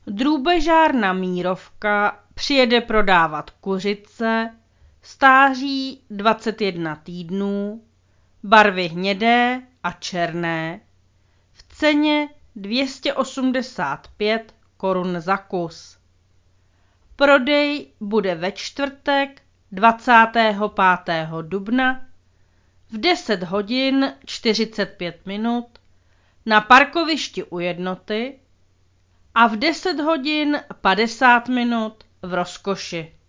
Drůbežárna Mírovka přijede prodávat kuřice, stáří 21 týdnů, barvy hnědé a černé, v ceně 285 korun za kus. Prodej bude ve čtvrtek 25. dubna v 10 hodin 45 minut na parkovišti u Jednoty a v 10 hodin 50 minut v Rozkoši.